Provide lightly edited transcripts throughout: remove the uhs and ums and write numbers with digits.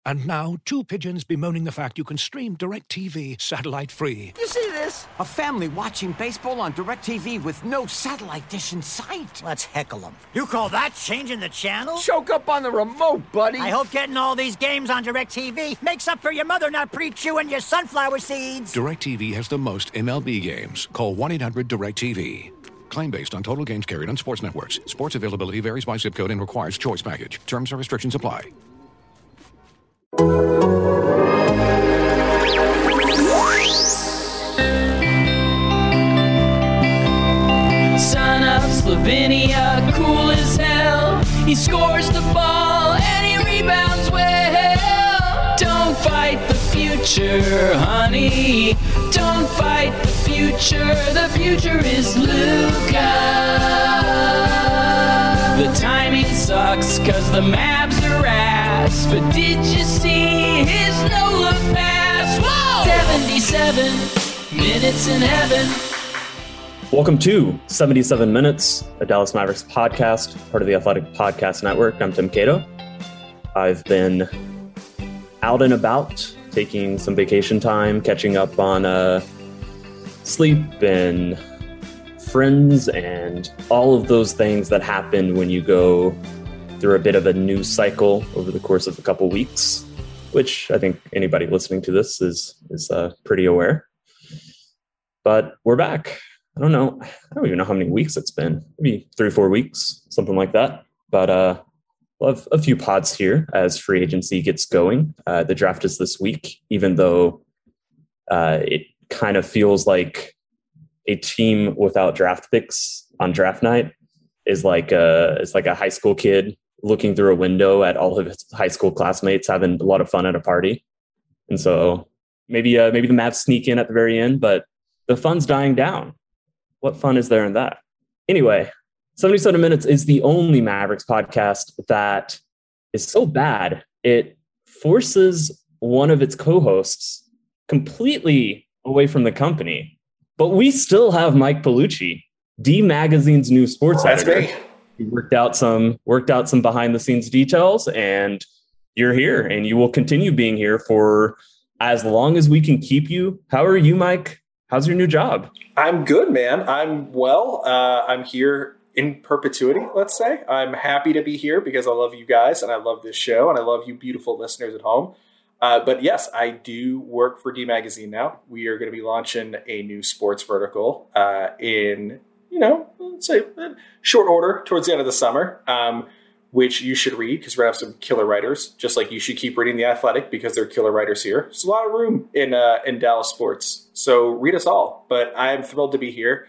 And now, two pigeons bemoaning the fact you can stream DirecTV satellite-free. You see this? A family watching baseball on DirecTV with no satellite dish in sight. Let's heckle them. You call that changing the channel? Choke up on the remote, buddy. I hope getting all these games on DirecTV makes up for your mother not pre-chewing your sunflower seeds. DirecTV has the most MLB games. Call 1-800-DirecTV. Claim based on total games carried on sports networks. Sports availability varies by zip code and requires choice package. Terms and restrictions apply. Son of Slovenia, cool as hell. He scores the ball and he rebounds well. Don't fight the future, honey. Don't fight the future. The future is Luka. The timing sucks cause the Mavs are ass. But did you see his no-look pass? Whoa! 77 minutes in heaven. Welcome to 77 Minutes, a Dallas Mavericks podcast, part of the Athletic Podcast Network. I'm Tim Cato. I've been out and about, taking some vacation time, catching up on sleep and friends and all of those things that happen when you go through a bit of a news cycle over the course of a couple weeks, which I think anybody listening to this is pretty aware. But we're back. I don't even know how many weeks it's been. Maybe 3 or 4 weeks, something like that. But we'll have a few pods here as free agency gets going. The draft is this week, even though it kind of feels like a team without draft picks on draft night is like a high school kid looking through a window at all of his high school classmates having a lot of fun at a party. And so maybe the Mavs sneak in at the very end, but the fun's dying down. What fun is there in that? Anyway, 77 Minutes is the only Mavericks podcast that is so bad, it forces one of its co-hosts completely away from the company. But we still have Mike Paolucci, D Magazine's new sports editor. That's me. He worked out some behind the scenes details, and you're here, and you will continue being here for as long as we can keep you. How are you, Mike? How's your new job? I'm good, man. I'm well. I'm here in perpetuity, let's say. I'm happy to be here because I love you guys and I love this show and I love you beautiful listeners at home. But yes, I do work for D Magazine now. We are going to be launching a new sports vertical in, let's say short order towards the end of the summer, which you should read because we're going to have some killer writers, just like you should keep reading The Athletic because there are killer writers here. There's a lot of room in Dallas sports. So read us all. But I am thrilled to be here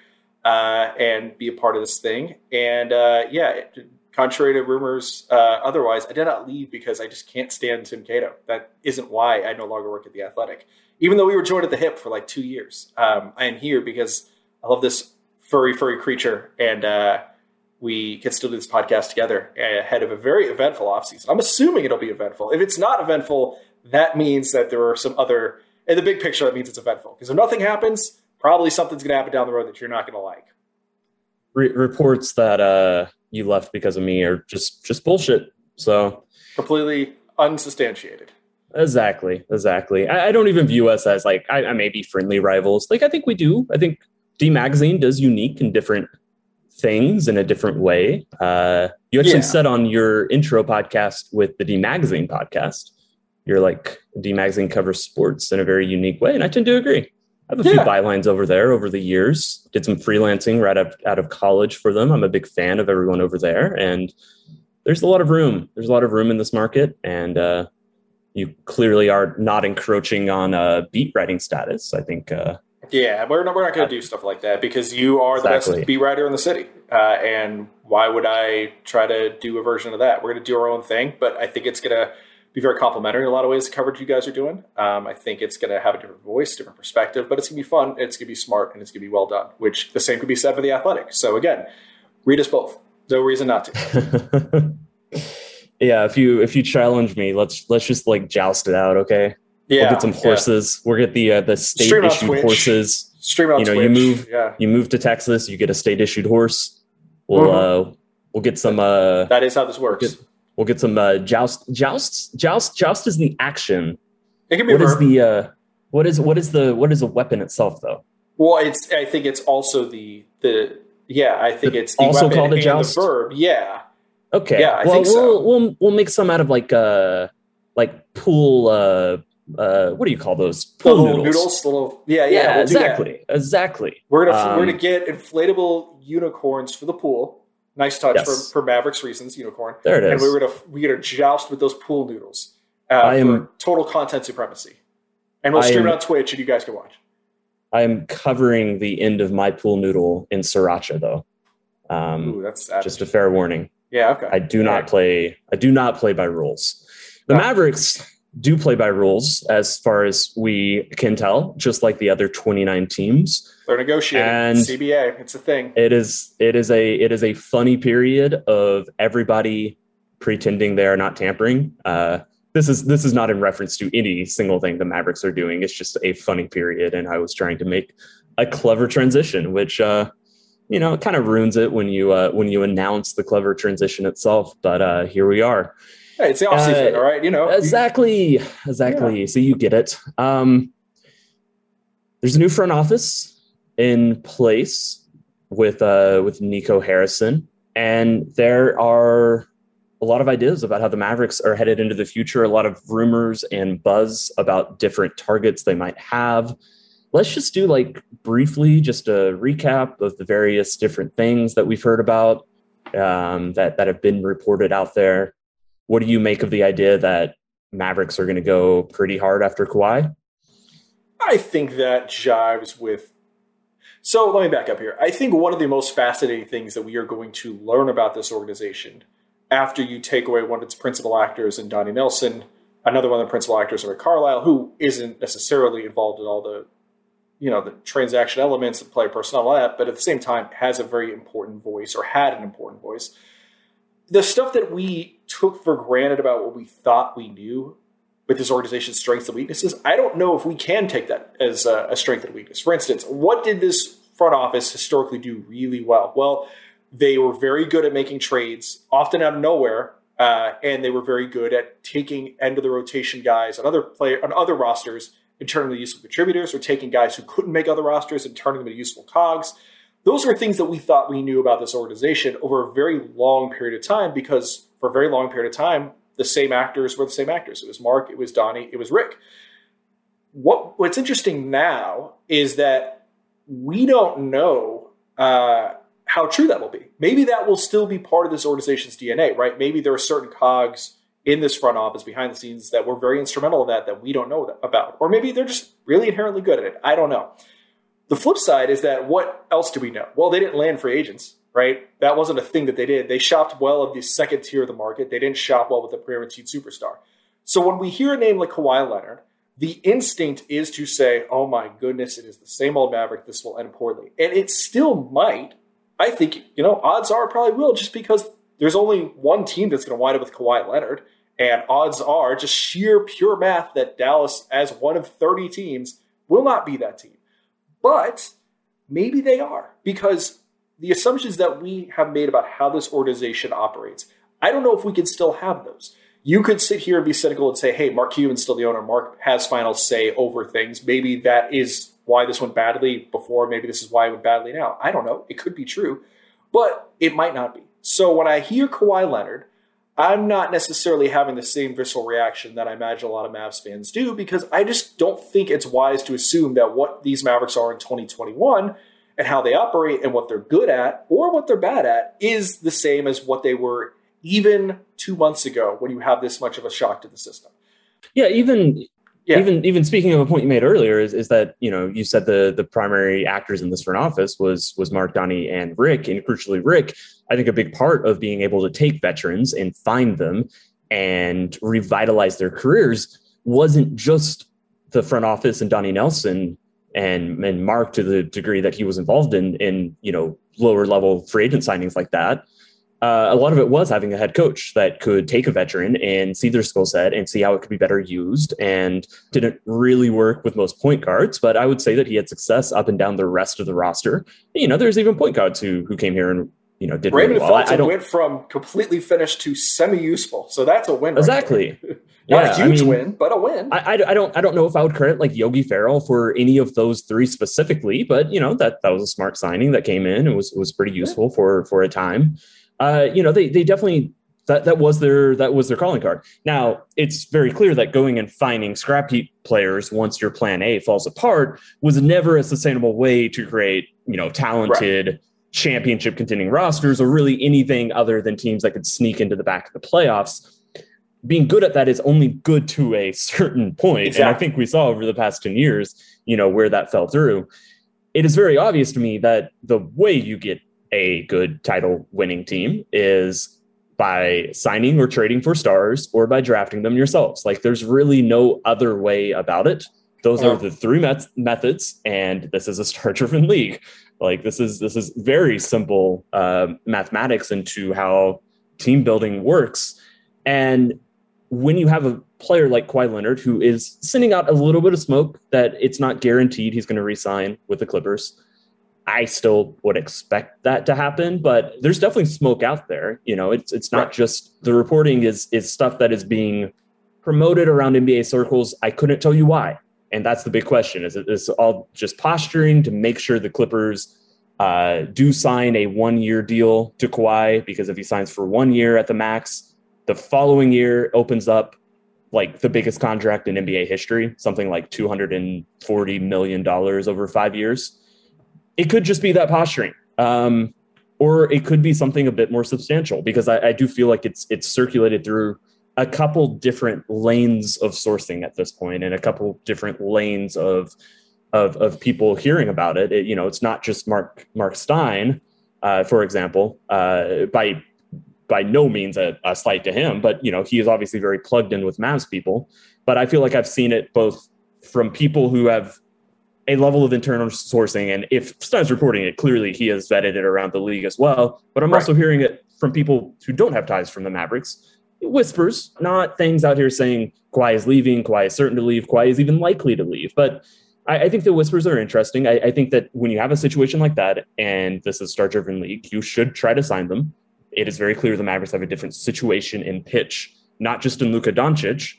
and be a part of this thing. And contrary to rumors otherwise, I did not leave because I just can't stand Tim Cato. That isn't why I no longer work at The Athletic. Even though we were joined at the hip for like 2 years, I am here because I love this furry creature. And we can still do this podcast together ahead of a very eventful offseason. I'm assuming it'll be eventful. If it's not eventful, that means that there are some other, in the big picture, that means it's eventful. Because if nothing happens, probably something's going to happen down the road that you're not going to like. Reports that you left because of me are just bullshit. So completely unsubstantiated. Exactly. I don't even view us as like, I may be friendly rivals. Like, I think we do. I think D Magazine does unique and different things in a different way. You actually said on your intro podcast with the D Magazine podcast, you're like, D Magazine covers sports in a very unique way. And I tend to agree. I have a few bylines over there over the years, did some freelancing right out of college for them. I'm a big fan of everyone over there. And there's a lot of room. There's a lot of room in this market. And you clearly are not encroaching on beat writing status. I think, we're not going to do stuff like that because you are the best beat writer in the city. And why would I try to do a version of that? We're going to do our own thing, but I think it's going to be very complimentary in a lot of ways, the coverage you guys are doing. I think it's going to have a different voice, different perspective, but it's going to be fun, it's going to be smart, and it's going to be well done, which the same could be said for The Athletic. So again, read us both. No reason not to. Yeah, if you challenge me, let's just like joust it out, okay? Yeah, we'll get some horses. We'll get the state issued horses. Stream on Twitch. You move to Texas, you get a state issued horse. We'll get some. That is how this works. We'll get some joust is the action. It can be what is the weapon itself though? Well, I think it's also I think it's the also weapon called a and joust? the verb. Yeah. Okay. Yeah, I think so. We'll make some out of like pool what do you call those? Pool noodles. Yeah, Exactly. We're gonna get inflatable unicorns for the pool. Nice touch for Mavericks reasons, unicorn. There it is. And we're gonna joust with those pool noodles for total content supremacy. And we'll stream it on Twitch, and you guys can watch. I am covering the end of my pool noodle in sriracha, though. Ooh, that's savage. Just a fair warning. Yeah, okay. I do not play by rules. The Mavericks do play by rules, as far as we can tell, just like the other 29 teams. They're negotiating. And CBA, it's a thing. It is a funny period of everybody pretending they are not tampering. This is not in reference to any single thing the Mavericks are doing. It's just a funny period, and I was trying to make a clever transition, which it kind of ruins it when you announce the clever transition itself. But here we are. Hey, it's the off season, all right. Exactly. Yeah. So you get it. There's a new front office in place with Nico Harrison, and there are a lot of ideas about how the Mavericks are headed into the future. A lot of rumors and buzz about different targets they might have. Let's just do briefly just a recap of the various different things that we've heard about that have been reported out there. What do you make of the idea that Mavericks are going to go pretty hard after Kawhi? I think that jives with... So let me back up here. I think one of the most fascinating things that we are going to learn about this organization after you take away one of its principal actors in Donnie Nelson, another one of the principal actors in Rick Carlisle, who isn't necessarily involved in all the transaction elements and player personnel, but at the same time has a very important voice, or had an important voice. The stuff that we took for granted about what we thought we knew with this organization's strengths and weaknesses, I don't know if we can take that as a strength and weakness. For instance, what did this front office historically do really well? Well, they were very good at making trades, often out of nowhere, and they were very good at taking end of the rotation guys on other rosters and turning them into useful contributors, or taking guys who couldn't make other rosters and turning them into useful cogs. Those were things that we thought we knew about this organization over a very long period of time, because for a very long period of time, the same actors were the same actors. It was Mark, it was Donnie, it was Rick. What's interesting now is that we don't know how true that will be. Maybe that will still be part of this organization's DNA, right? Maybe there are certain cogs in this front office behind the scenes that were very instrumental in that we don't know about. Or maybe they're just really inherently good at it. I don't know. The flip side is that what else do we know? Well, they didn't land free agents, right? That wasn't a thing that they did. They shopped well of the second tier of the market. They didn't shop well with the guaranteed superstar. So when we hear a name like Kawhi Leonard, the instinct is to say, oh my goodness, it is the same old Maverick. This will end poorly. And it still might. I think, odds are it probably will, just because there's only one team that's going to wind up with Kawhi Leonard. And odds are, just sheer pure math, that Dallas, as one of 30 teams, will not be that team. But maybe they are, because the assumptions that we have made about how this organization operates, I don't know if we can still have those. You could sit here and be cynical and say, hey, Mark Cuban's still the owner. Mark has final say over things. Maybe that is why this went badly before. Maybe this is why it went badly now. I don't know. It could be true, but it might not be. So when I hear Kawhi Leonard, I'm not necessarily having the same visceral reaction that I imagine a lot of Mavs fans do, because I just don't think it's wise to assume that what these Mavericks are in 2021 and how they operate and what they're good at or what they're bad at is the same as what they were even 2 months ago, when you have this much of a shock to the system. Yeah, even speaking of a point you made earlier is that, you said the primary actors in this front office was Mark, Donnie, and Rick, and crucially Rick. I think a big part of being able to take veterans and find them and revitalize their careers wasn't just the front office and Donnie Nelson and Mark, to the degree that he was involved in lower level free agent signings like that. A lot of it was having a head coach that could take a veteran and see their skill set and see how it could be better used, and didn't really work with most point guards. But I would say that he had success up and down the rest of the roster. There's even point guards who came here and did Raymond really well. Felton went from completely finished to semi-useful, so that's a win. Exactly. Not a huge win, but a win. I don't know if I would credit like Yogi Ferrell for any of those three specifically, but that was a smart signing that came in and was pretty useful for a time. They definitely that was their calling card. Now it's very clear that going and finding scrap heap players once your plan A falls apart was never a sustainable way to create talented championship contending rosters or really anything other than teams that could sneak into the back of the playoffs. Being good at that is only good to a certain point. Exactly. And I think we saw over the past 10 years, where that fell through. It is very obvious to me that the way you get a good title winning team is by signing or trading for stars or by drafting them yourselves. Like there's really no other way about it. Those are the three methods. And this is a star-driven league. Like this is very simple mathematics into how team building works. And when you have a player like Kawhi Leonard, who is sending out a little bit of smoke that it's not guaranteed he's going to re-sign with the Clippers, I still would expect that to happen, but there's definitely smoke out there. It's not just the reporting is stuff that is being promoted around NBA circles. I couldn't tell you why. And that's the big question. Is it all just posturing to make sure the Clippers do sign a 1-year deal to Kawhi? Because if he signs for 1 year at the max, the following year opens up like the biggest contract in NBA history, something like $240 million over 5 years. It could just be that posturing. Or it could be something a bit more substantial, because I do feel like it's circulated through a couple different lanes of sourcing at this point, and a couple different lanes of people hearing about it. It's not just Mark Stein, for example, by no means a slight to him, but he is obviously very plugged in with Mavs people. But I feel like I've seen it both from people who have a level of internal sourcing, and if Stein's reporting it, clearly he has vetted it around the league as well. But I'm also hearing it from people who don't have ties from the Mavericks. Whispers, not things out here saying Kawhi is leaving, Kawhi is certain to leave, Kawhi is even likely to leave. But I think the whispers are interesting. I think that when you have a situation like that, and this is a star-driven league, you should try to sign them. It is very clear the Mavericks have a different situation in pitch, not just in Luka Doncic.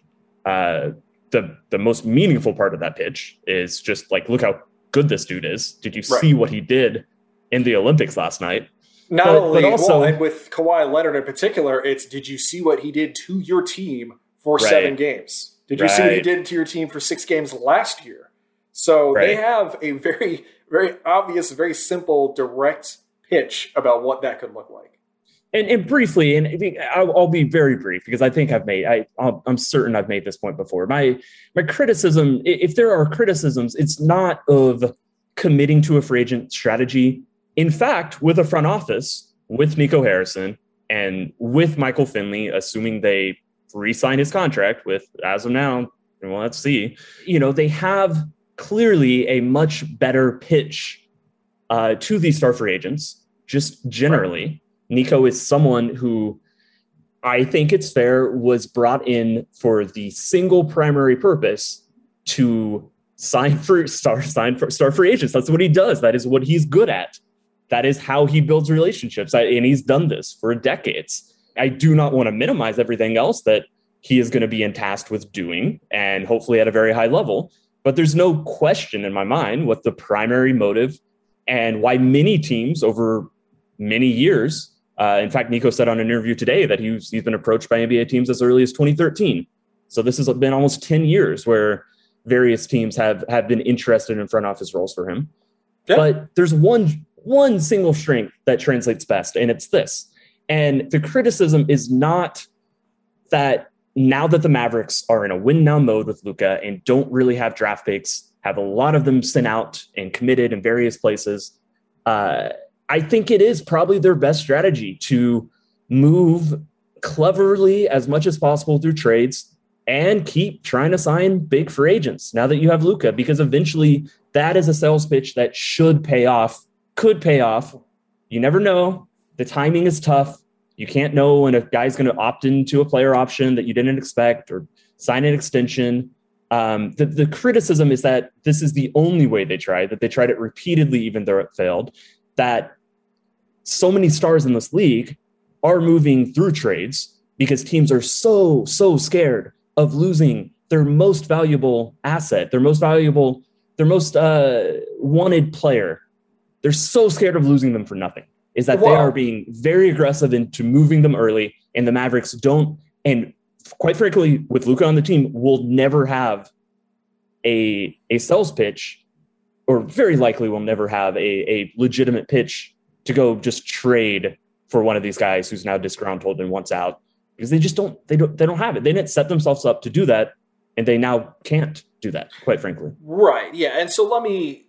The most meaningful part of that pitch is just like, look how good this dude is. Did you see what he did in the Olympics last night? But also, and with Kawhi Leonard in particular, it's did you see what he did to your team for 7 games? Did you see what he did to your team for 6 games last year? So they have a very, very obvious, very simple, direct pitch about what that could look like. And briefly, and I'll be very brief because I think I'm certain I've made this point before. My criticism, if there are criticisms, it's not of committing to a free agent strategy. In fact, with a front office, with Nico Harrison and with Michael Finley, assuming they re-sign his contract with, as of now, well, let's see, they have clearly a much better pitch to these star free agents, just generally. Right. Nico is someone who I think it's fair was brought in for the single primary purpose to sign for star free agents. That's what he does. That is what he's good at. That is how he builds relationships. And he's done this for decades. I do not want to minimize everything else that he is going to be tasked with doing, and hopefully at a very high level. But there's no question in my mind what the primary motive and why many teams over many years, in fact, Nico said on an interview today that he's been approached by NBA teams as early as 2013. So this has been almost 10 years where various teams have been interested in front office roles for him. Yeah. But there's one single strength that translates best, and it's this. And the criticism is not that now that the Mavericks are in a win now mode with Luka and don't really have draft picks, have a lot of them sent out and committed in various places, I think it is probably their best strategy to move cleverly as much as possible through trades and keep trying to sign big free agents now that you have Luka, because eventually that is a sales pitch that should pay off, could pay off. You never know. The timing is tough. You can't know when a guy's going to opt into a player option that you didn't expect or sign an extension. The criticism is that this is the only way they tried, that they tried it repeatedly, even though it failed, that so many stars in this league are moving through trades because teams are so scared of losing their most valuable asset, their most wanted player. They're so scared of losing them for nothing, is that they are being very aggressive into moving them early, and the Mavericks don't. And quite frankly, with Luka on the team, will never have a sales pitch, or very likely will never have a legitimate pitch to go just trade for one of these guys who's now disgruntled and wants out, because they don't have it. They didn't set themselves up to do that, and they now can't do that, quite frankly. Right. Yeah. And so let me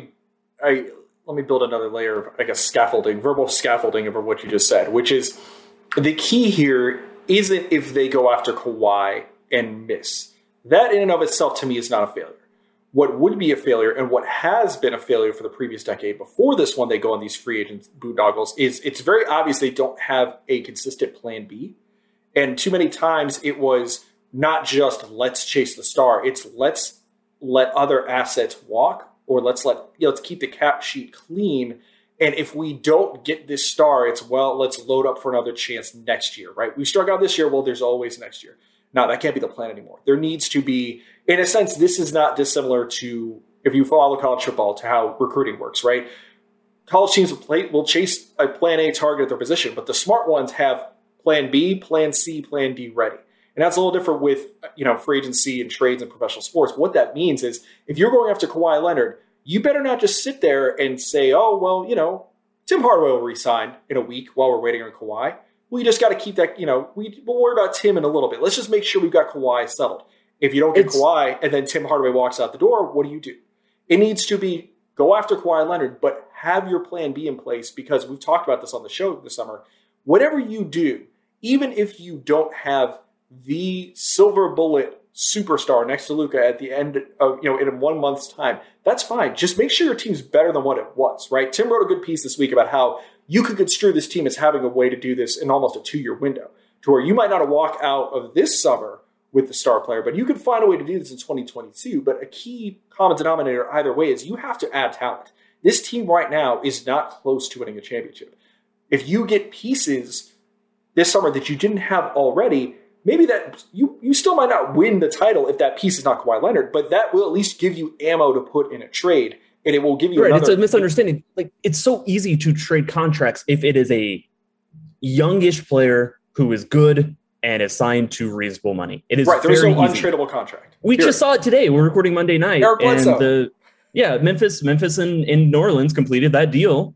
build another layer of, I guess, verbal scaffolding over what you just said, which is the key here isn't if they go after Kawhi and miss. That in and of itself, to me, is not a failure. What would be a failure, and what has been a failure for the previous decade before this one, they go on these free agent boondoggles, is it's very obvious they don't have a consistent plan B. And too many times it was not just let's chase the star, it's let's let other assets walk, or let's keep the cap sheet clean. And if we don't get this star, it's, well, let's load up for another chance next year, right? We struck out this year, well, there's always next year. No, that can't be the plan anymore. There needs to be, in a sense, this is not dissimilar to, if you follow college football, to how recruiting works, right? College teams will chase a plan A target at their position, but the smart ones have plan B, plan C, plan D ready. And that's a little different with, free agency and trades and professional sports. What that means is if you're going after Kawhi Leonard, you better not just sit there and say, oh, well, Tim Hardaway will re-sign in a week while we're waiting on Kawhi. Well, you just got to keep that, we'll worry about Tim in a little bit. Let's just make sure we've got Kawhi settled. If you don't get Kawhi and then Tim Hardaway walks out the door, what do? It needs to be go after Kawhi Leonard, but have your plan B in place, because we've talked about this on the show this summer. Whatever you do, even if you don't have the silver bullet superstar next to Luka at the end of, in 1 month's time, that's fine. Just make sure your team's better than what it was, right? Tim wrote a good piece this week about how you could construe this team as having a way to do this in almost a 2-year window, to where you might not walk out of this summer with the star player, but you could find a way to do this in 2022. But a key common denominator either way is you have to add talent. This team right now is not close to winning a championship. If you get pieces this summer that you didn't have already, maybe that you still might not win the title if that piece is not Kawhi Leonard, but that will at least give you ammo to put in a trade, and it will give you another. It's a misunderstanding. Like, it's so easy to trade contracts if it is a youngish player who is good and is signed to reasonable money. It is right. There's no untradeable contract. We just saw it today. We're recording Monday night, and Memphis and New Orleans completed that deal,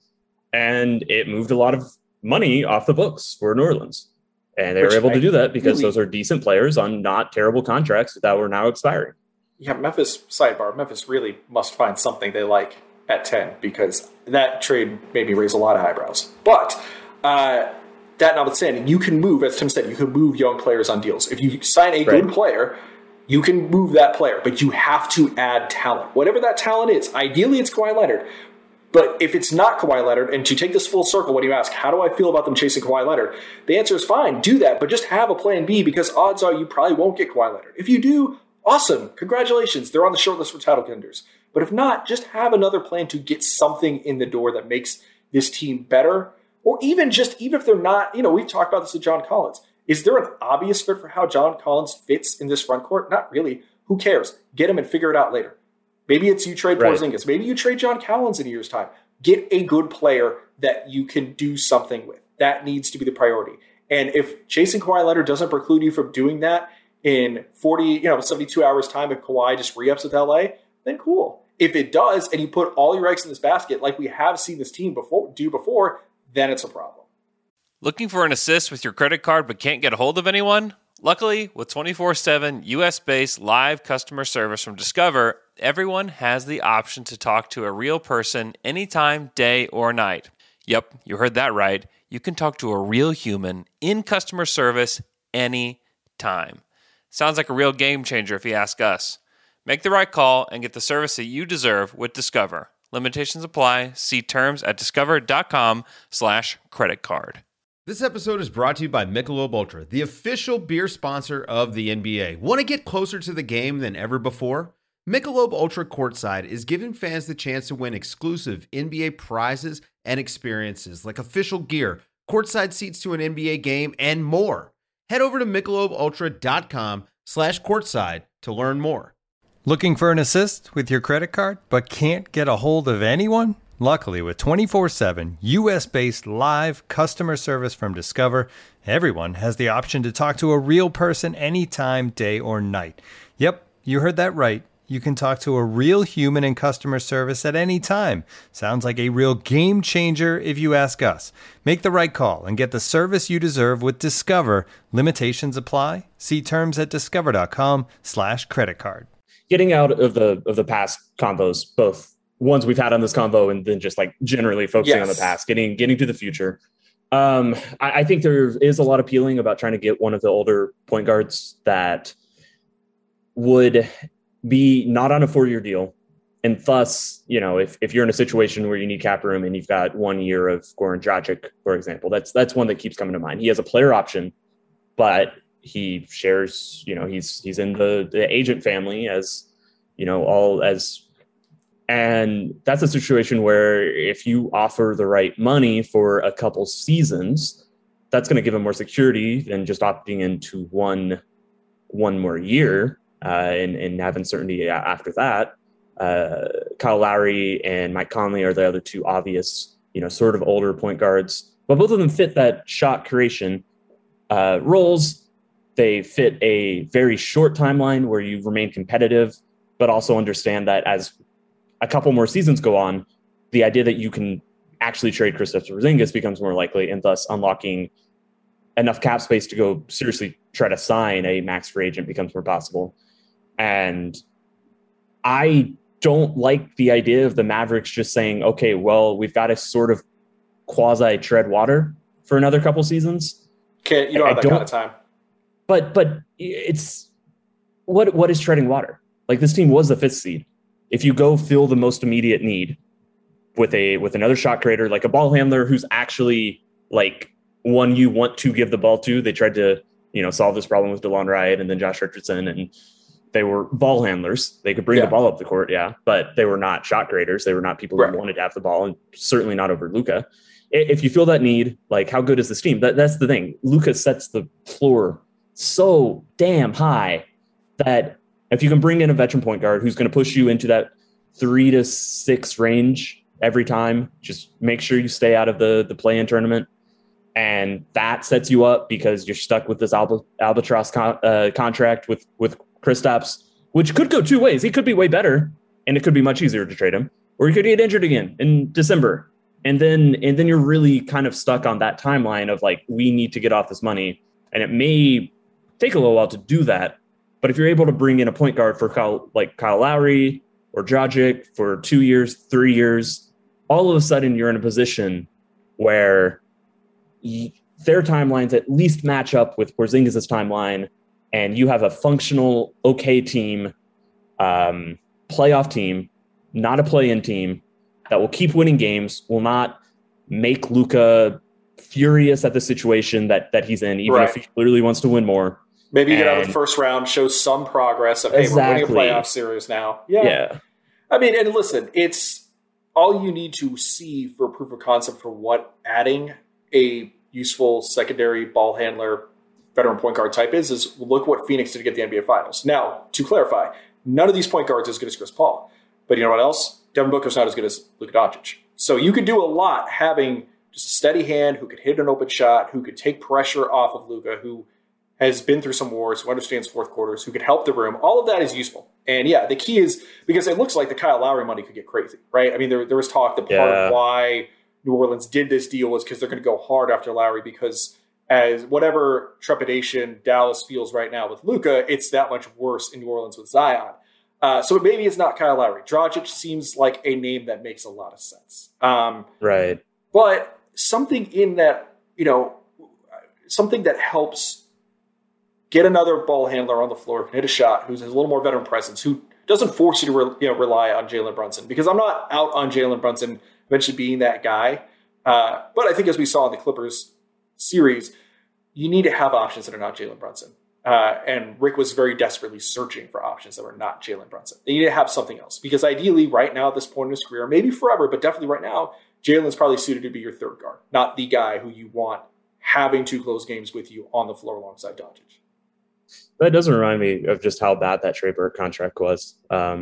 and it moved a lot of money off the books for New Orleans. And they were able to do that because those are decent players on not terrible contracts that were now expiring. Yeah, Memphis really must find something they like at 10, because that trade made me raise a lot of eyebrows. But that notwithstanding, you can move, as Tim said, you can move young players on deals. If you sign a good player, you can move that player, but you have to add talent. Whatever that talent is, ideally it's Kawhi Leonard. But if it's not Kawhi Leonard, and to take this full circle, when you ask, how do I feel about them chasing Kawhi Leonard? The answer is fine, do that, but just have a plan B, because odds are you probably won't get Kawhi Leonard. If you do, awesome, congratulations, they're on the short list for title contenders. But if not, just have another plan to get something in the door that makes this team better. Or even if they're not, we've talked about this with John Collins. Is there an obvious fit for how John Collins fits in this front court? Not really. Who cares? Get him and figure it out later. Maybe it's you trade Porzingis. Maybe you trade John Collins in a year's time. Get a good player that you can do something with. That needs to be the priority. And if chasing Kawhi Leonard doesn't preclude you from doing that in 72 hours time, if Kawhi just re-ups with LA, then cool. If it does, and you put all your eggs in this basket, like we have seen this team do before, then it's a problem. Looking for an assist with your credit card but can't get a hold of anyone? Luckily, with 24/7 US-based live customer service from Discover, everyone has the option to talk to a real person anytime, day or night. Yep, you heard that right. You can talk to a real human in customer service anytime. Sounds like a real game changer if you ask us. Make the right call and get the service that you deserve with Discover. Limitations apply. See terms at discover.com/creditcard. This episode is brought to you by Michelob Ultra, the official beer sponsor of the NBA. Want to get closer to the game than ever before? Michelob Ultra Courtside is giving fans the chance to win exclusive NBA prizes and experiences like official gear, courtside seats to an NBA game, and more. Head over to MichelobUltra.com/courtside to learn more. Looking for an assist with your credit card but can't get a hold of anyone? Luckily, with 24/7 U.S.-based live customer service from Discover, everyone has the option to talk to a real person anytime, day or night. Yep, you heard that right. You can talk to a real human in customer service at any time. Sounds like a real game changer if you ask us. Make the right call and get the service you deserve with Discover. Limitations apply. See terms at discover.com/creditcard. Getting out of the past combos, both ones we've had on this convo and then just like generally focusing on the past, getting to the future. I think there is a lot appealing about trying to get one of the older point guards that would be not on a 4-year deal. And thus, if you're in a situation where you need cap room and you've got 1 year of Goran Dragic, for example, that's one that keeps coming to mind. He has a player option, but he shares, he's in the agent family and that's a situation where if you offer the right money for a couple seasons, that's going to give him more security than just opting into one more year and having certainty after that. Kyle Lowry and Mike Conley are the other two obvious, sort of older point guards, but both of them fit that shot creation roles. They fit a very short timeline where you remain competitive, but also understand that as a couple more seasons go on, the idea that you can actually trade Kristaps Porzingis becomes more likely, and thus unlocking enough cap space to go seriously try to sign a max free agent becomes more possible. And I don't like the idea of the Mavericks just saying, okay, well, we've got to sort of quasi tread water for another couple seasons. You don't have that kind of time. But it's what is treading water? Like, this team was the 5th seed. If you go fill the most immediate need with another shot creator, like a ball handler who's actually like one you want to give the ball to. They tried to, solve this problem with DeLon Wright and then Josh Richardson, and they were ball handlers. They could bring the ball up the court, but they were not shot creators. They were not people who wanted to have the ball, and certainly not over Luka. If you feel that need, like, how good is this team? That's the thing. Luka sets the floor so damn high that if you can bring in a veteran point guard who's going to push you into that 3 to 6 range every time, just make sure you stay out of the play-in tournament. And that sets you up because you're stuck with this albatross contract with Kristaps, which could go 2 ways. He could be way better, and it could be much easier to trade him, or he could get injured again in December. And then you're really kind of stuck on that timeline of like, we need to get off this money. And it may take a little while to do that. But if you're able to bring in a point guard for Kyle Lowry or Dragic for 2 years, 3 years, all of a sudden you're in a position where their timelines at least match up with Porzingis' timeline, and you have a functional, okay team, playoff team, not a play-in team, that will keep winning games, will not make Luka furious at the situation that he's in, even if he clearly wants to win more. Maybe you get out of the first round, show some progress of, hey, we're winning a playoff series now. Yeah. I mean, and listen, it's all you need to see for proof of concept for what adding a useful secondary ball handler, veteran point guard type is look what Phoenix did to get the NBA Finals. Now, to clarify, none of these point guards are as good as Chris Paul. But you know what else? Devin Booker's not as good as Luka Doncic. So you could do a lot having just a steady hand who could hit an open shot, who could take pressure off of Luka, who has been through some wars, who understands fourth quarters, who could help the room. All of that is useful. And yeah, the key is because it looks like the Kyle Lowry money could get crazy, right? I mean, there was talk that part of why New Orleans did this deal was because they're going to go hard after Lowry, because as whatever trepidation Dallas feels right now with Luka, it's that much worse in New Orleans with Zion. So maybe it's not Kyle Lowry. Dragic seems like a name that makes a lot of sense. Right. But something in that, something that helps get another ball handler on the floor, can hit a shot, who has a little more veteran presence, who doesn't force you to rely on Jalen Brunson. Because I'm not out on Jalen Brunson eventually being that guy. But I think as we saw in the Clippers series, you need to have options that are not Jalen Brunson. And Rick was very desperately searching for options that were not Jalen Brunson. They need to have something else. Because ideally, right now at this point in his career, maybe forever, but definitely right now, Jalen's probably suited to be your third guard, not the guy who you want having to close games with you on the floor alongside Doncic. That doesn't remind me of just how bad that Trey Burke contract was.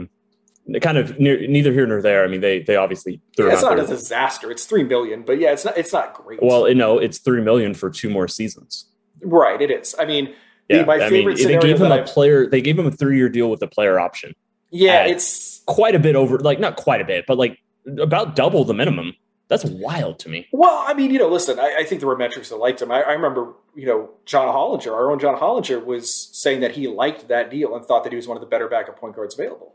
Kind of neither here nor there. I mean, they obviously it's not a disaster. It's $3 million, but yeah, it's not great. Well, no, it's $3 million for 2 more seasons. Right, it is. I mean, my favorite scenario. They gave him a 3-year deal with a player option. Yeah, it's quite a bit over. Like not quite a bit, but like about double the minimum. That's wild to me. Well, I mean, listen, I think there were metrics that liked him. I remember, John Hollinger, our own John Hollinger, was saying that he liked that deal and thought that he was one of the better backup point guards available.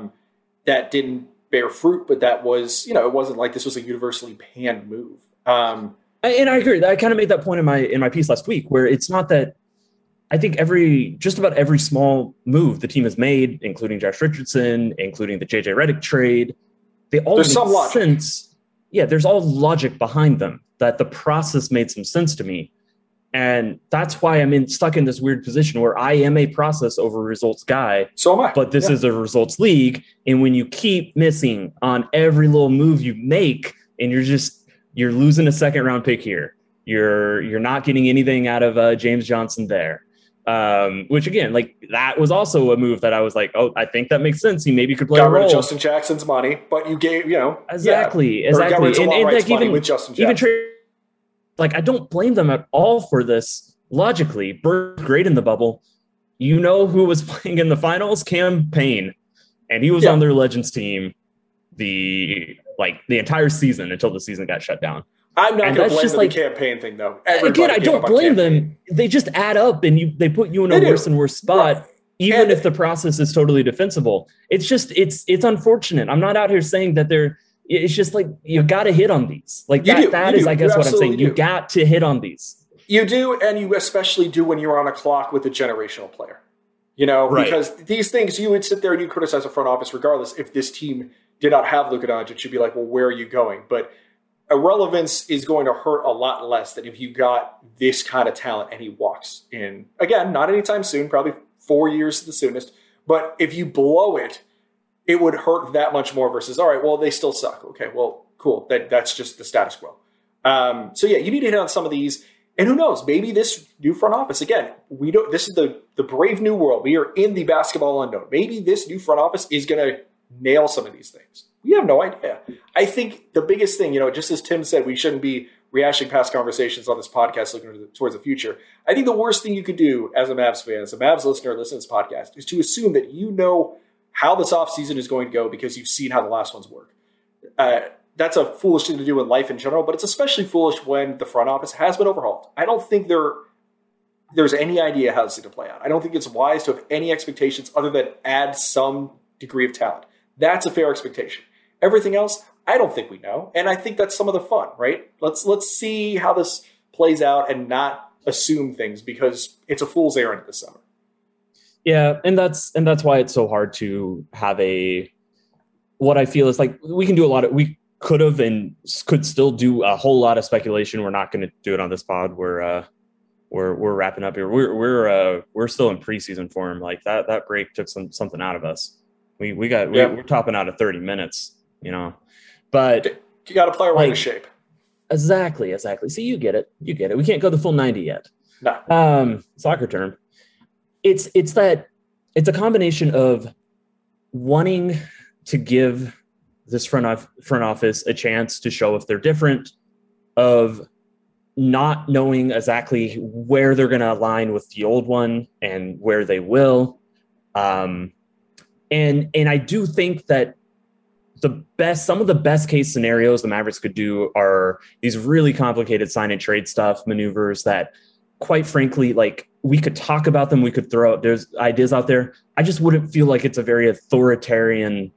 That didn't bear fruit, but that was, it wasn't like this was a universally panned move. And I agree. I kind of made that point in my piece last week, where it's not that. I think just about every small move the team has made, including Josh Richardson, including the JJ Redick trade, they all there's make some logic. Sense. Yeah, there's all logic behind them, that the process made some sense to me. And that's why I'm stuck in this weird position where I am a process over results guy. So am I. But this is a results league. And when you keep missing on every little move you make, and you're losing a second round pick here, you're not getting anything out of James Johnson there. Which again, like that was also a move that I was like, oh, I think that makes sense. He maybe could play a role. Got rid of Justin Jackson's money, but you gave, exactly. And like even with Justin Jackson. Like I don't blame them at all for this. Logically, Bird's great in the bubble. Who was playing in the finals? Cam Payne, and he was on their Legends team the entire season until the season got shut down. I'm not going to blame the campaign thing, though. Again, I don't blame them. They just add up, and they put you in a worse and worse spot, right. Even if the process is totally defensible. It's just it's unfortunate. I'm not out here saying that it's just like you got to hit on these. Like that is, I guess, what I'm saying. You got to hit on these. You do, and you especially do when you're on a clock with a generational player. Right. Because these things, you would sit there and you criticize a front office regardless. If this team did not have Luka Doncic, you'd be like, well, where are you going? But irrelevance is going to hurt a lot less than if you got this kind of talent and he walks in. Again, not anytime soon, probably 4 years the soonest. But if you blow it, it would hurt that much more versus, all right, well, they still suck. Okay, well, cool. That's just the status quo. So yeah, you need to hit on some of these. And who knows, maybe this new front office, again, this is the brave new world. We are in the basketball unknown. Maybe this new front office is going to nail some of these things. We have no idea. I think the biggest thing, just as Tim said, we shouldn't be rehashing past conversations on this podcast looking towards the future. I think the worst thing you could do as a Mavs fan, as a Mavs listener listening to this podcast, is to assume that you know how this offseason is going to go because you've seen how the last ones work. That's a foolish thing to do in life in general, but it's especially foolish when the front office has been overhauled. I don't think there's any idea how this is going to play out. I don't think it's wise to have any expectations other than add some degree of talent. That's a fair expectation. Everything else, I don't think we know. And I think that's some of the fun, right? Let's see how this plays out and not assume things because it's a fool's errand this summer. Yeah, and that's why it's so hard to have what I feel is like we can do we could have and could still do a whole lot of speculation. We're not going to do it on this pod. We're wrapping up here. We're still in preseason form. Like that break took something out of us. We're topping out at 30 minutes, but you got to play right in shape. Exactly. See, you get it. We can't go the full 90 yet. No. Soccer term. It's a combination of wanting to give this front office a chance to show if they're different, of not knowing exactly where they're going to align with the old one and where they will. And I do think that some of the best case scenarios the Mavericks could do are these really complicated sign and trade stuff maneuvers that, quite frankly, like we could talk about them. We could throw out, there's ideas out there. I just wouldn't feel like it's a very authoritative.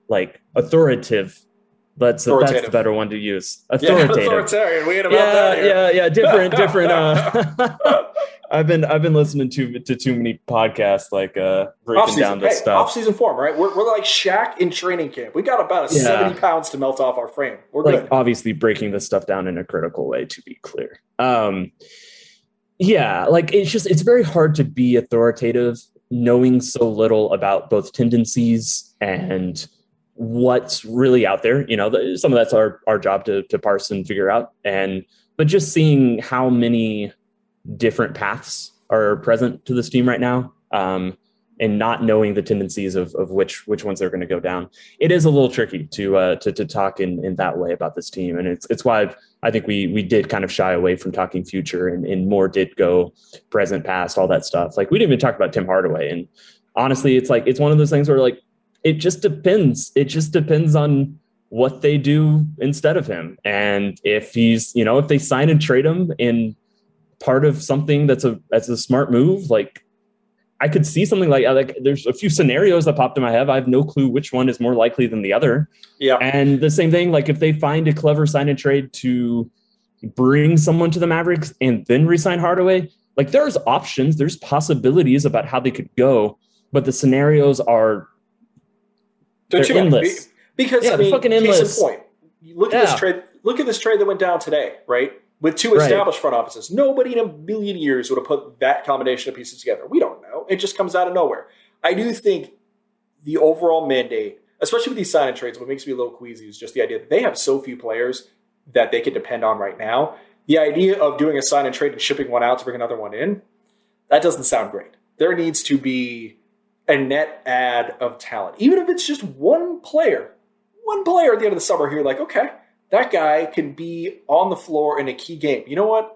That's the better one to use. Authoritative. Yeah, authoritarian. We ain't about that here. Yeah. Different. I've been listening to too many podcasts breaking down this stuff. Off-season form, right? We're like Shaq in training camp. We got about 70 pounds to melt off our frame. We're good. Obviously breaking this stuff down in a critical way, to be clear. It's very hard to be authoritative knowing so little about both tendencies and what's really out there. Some of that's our job to parse and figure out. But just seeing how many different paths are present to this team right now, and not knowing the tendencies of which ones they're going to go down, it is a little tricky to talk in that way about this team. And it's why I think we did kind of shy away from talking future and more did go present, past, all that stuff. Like, we didn't even talk about Tim Hardaway. And honestly, it's one of those things where, like, it just depends. It just depends on what they do instead of him. And if he's, if they sign and trade him in part of something that's a smart move, like, I could see something like there's a few scenarios that popped in my head. I have no clue which one is more likely than the other. Yeah. And the same thing, like, if they find a clever sign and trade to bring someone to the Mavericks and then re-sign Hardaway, like, there's options, there's possibilities about how they could go, but the scenarios are they're endless. Because fucking endless. Case in point, look at this trade. Look at this trade that went down today, right? With two established front offices. Nobody in a million years would have put that combination of pieces together. We don't know. It just comes out of nowhere. I do think the overall mandate, especially with these sign and trades, what makes me a little queasy is just the idea that they have so few players that they can depend on right now. The idea of doing a sign and trade and shipping one out to bring another one in, that doesn't sound great. There needs to be a net add of talent. Even if it's just one player at the end of the summer here, like, okay, that guy can be on the floor in a key game. You know what?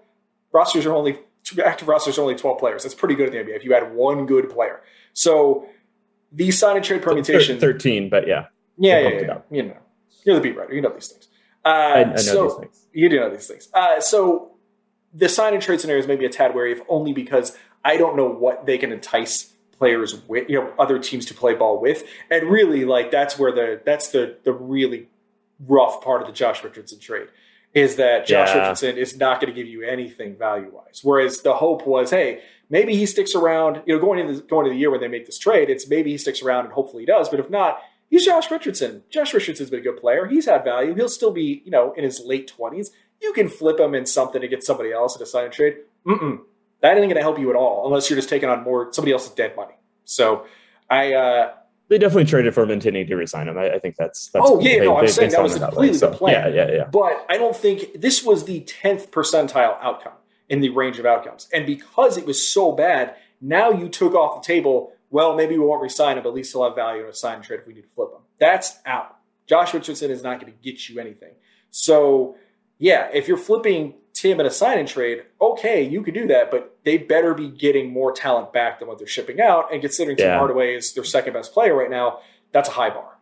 Active rosters are only 12 players. That's pretty good in the NBA if you had one good player. So these sign and trade permutations. 13, but yeah. Yeah. You're the beat writer. You know these things. I know these things. You do know these things. So the sign and trade scenario is maybe a tad wary, if only because I don't know what they can entice players with, other teams to play ball with. And really, like, that's the really rough part of the Josh Richardson trade, is that Josh Richardson is not going to give you anything value-wise. Whereas the hope was, hey, maybe he sticks around, going into the year when they make this trade, it's maybe he sticks around and hopefully he does. But if not, he's Josh Richardson. Josh Richardson's been a good player. He's had value. He'll still be, in his late 20s. You can flip him in something to get somebody else in a sign and trade. That ain't going to help you at all unless you're just taking on more somebody else's dead money. So they definitely traded for him intending to resign him. I think that's. I'm saying that was completely the plan. Yeah. But I don't think this was the 10th percentile outcome in the range of outcomes. And because it was so bad, now you took off the table, well, maybe we won't resign him, but at least he'll have value in a sign and trade if we need to flip him. That's out. Josh Richardson is not going to get you anything. So, yeah, if you're flipping Tim in a sign and trade, okay, you could do that, but they better be getting more talent back than what they're shipping out. And considering Tim Hardaway is their second best player right now, that's a high bar.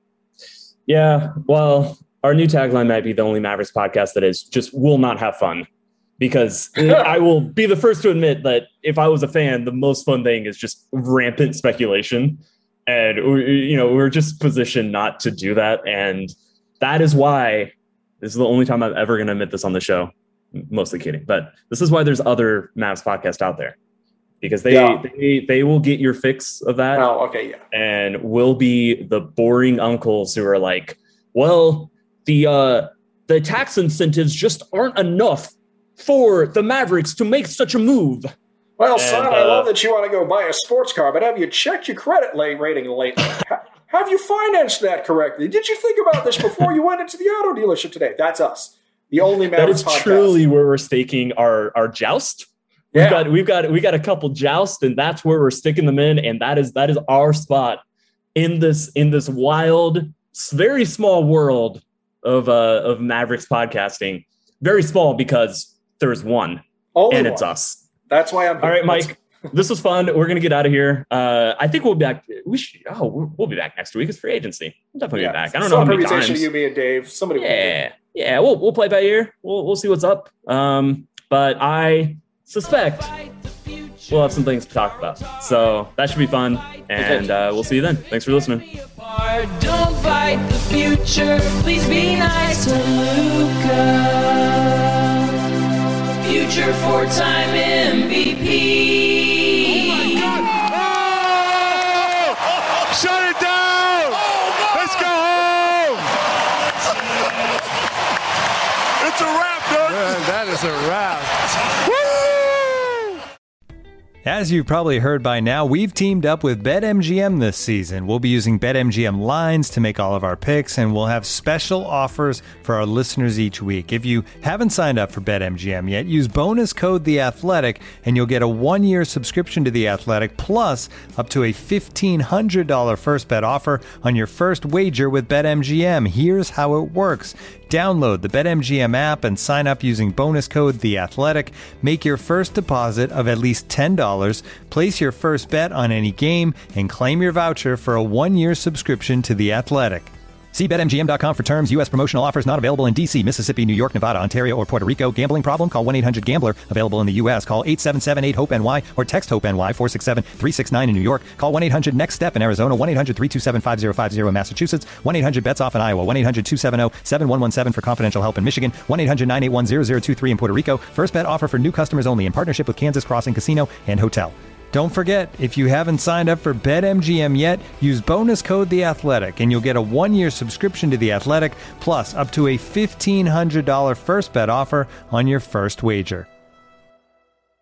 Yeah, well, our new tagline might be the only Mavericks podcast that is just will not have fun. Because I will be the first to admit that if I was a fan, the most fun thing is just rampant speculation. And, we're just positioned not to do that. And that is why this is the only time I'm ever going to admit this on the show. Mostly kidding. But this is why there's other Mavs podcasts out there. Because they will get your fix of that. Oh, okay, yeah. And will be the boring uncles who are like, well, the tax incentives just aren't enough for the Mavericks to make such a move. Well, son, I love that you want to go buy a sports car, but have you checked your credit rating lately? Have you financed that correctly? Did you think about this before you went into the auto dealership today? That's us. The only Mavericks podcast. That is truly where we're staking our joust. Yeah. We got a couple jousts, and that's where we're sticking them in, and that is our spot in this wild, very small world of Mavericks podcasting. Very small because there's one, and it's us. That's why I'm here. All right, Mike. This was fun. We're gonna get out of here. I think we'll be back. We'll be back next week. It's free agency. We'll definitely be back. I don't know how many times. You, me, and Dave. Somebody. Yeah. We'll play by ear. We'll see what's up. But I suspect we'll have some things to talk about. So that should be fun. And we'll see you then. Thanks for listening. Don't fight the future. Please be nice to Luka. Future four-time MVP. Shut it down! Let's go home! It's a wrap, dude! Man, that is a wrap. Woo! As you've probably heard by now, we've teamed up with BetMGM this season. We'll be using BetMGM lines to make all of our picks, and we'll have special offers for our listeners each week. If you haven't signed up for BetMGM yet, use bonus code The Athletic, and you'll get a 1-year subscription to The Athletic, plus up to a $1,500 first bet offer on your first wager with BetMGM. Here's how it works. Download the BetMGM app and sign up using bonus code The Athletic. Make your first deposit of at least $10. Place your first bet on any game and claim your voucher for a 1-year subscription to The Athletic. See BetMGM.com for terms. U.S. promotional offers not available in D.C., Mississippi, New York, Nevada, Ontario, or Puerto Rico. Gambling problem? Call 1-800-GAMBLER. Available in the U.S. Call 877-8-HOPE-NY or text HOPE-NY 467-369 in New York. Call 1-800-NEXT-STEP in Arizona. 1-800-327-5050 in Massachusetts. 1-800-BETS-OFF in Iowa. 1-800-270-7117 for confidential help in Michigan. 1-800-981-0023 in Puerto Rico. First bet offer for new customers only in partnership with Kansas Crossing Casino and Hotel. Don't forget, if you haven't signed up for BetMGM yet, use bonus code The Athletic, and you'll get a 1-year subscription to The Athletic, plus up to a $1,500 first bet offer on your first wager.